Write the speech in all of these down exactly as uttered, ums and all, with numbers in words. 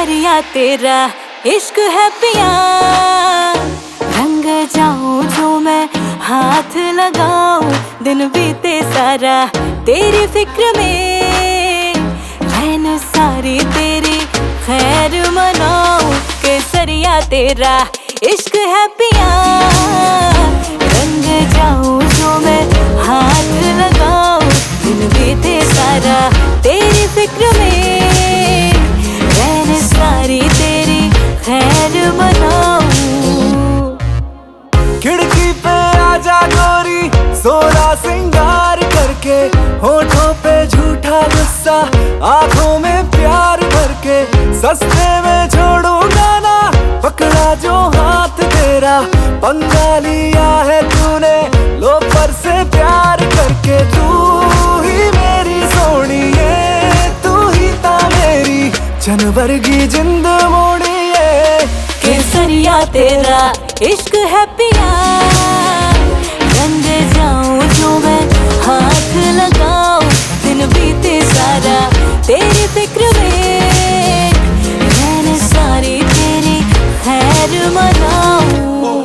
केसरिया तेरा इश्क है पिया, रंग जाऊं जो मैं हाथ लगाऊं, दिन बीते सारा तेरी फिक्र में, रहन सारी तेरी खैर मनाऊं। केसरिया तेरा इश्क है पिया, रंग जाऊं जो मैं हाथ लगाऊं, दिन बीते सारा तेरी फिक्र में, रहन सारी तेरी खैर मनाऊं। खिड़की पे आजा गोरी सोलह सिंगार करके, होठों पे झूठा गुस्सा आंखों में प्यार भर के, सस्ते में छोड़ूंगा ना पकड़ा जो हाथ तेरा, पंगा लिया है तूने लोफर से प्यार करके। तू ही मेरी सोनिए, तू ही ता मेरी जनवर की जिंद मोड़िए। केसरिया तेरा इश्क है पिया, रंग जाऊं जो मैं हाथ लगाऊं, दिन बीते सारा तेरी फिक्र में, रहन सारी तेरी खैर मनाऊं।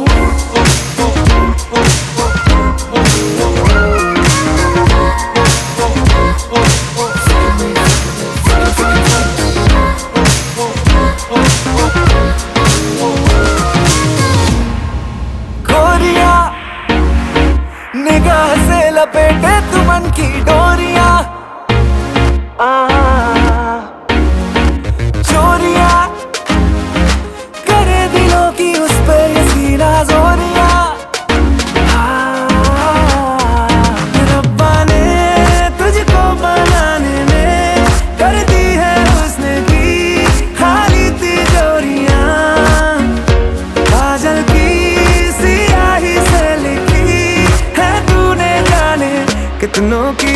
निगाह से लपेटे तू मन की डोरियां, चोरियां करे दिलों की उस पे ये सीना जोरियां। रब्बा ने तुझको बनाने में कर दी है उसने की खाली तिजोरियां, काजल की सियाही से लिखी है तूने जाने कितनों की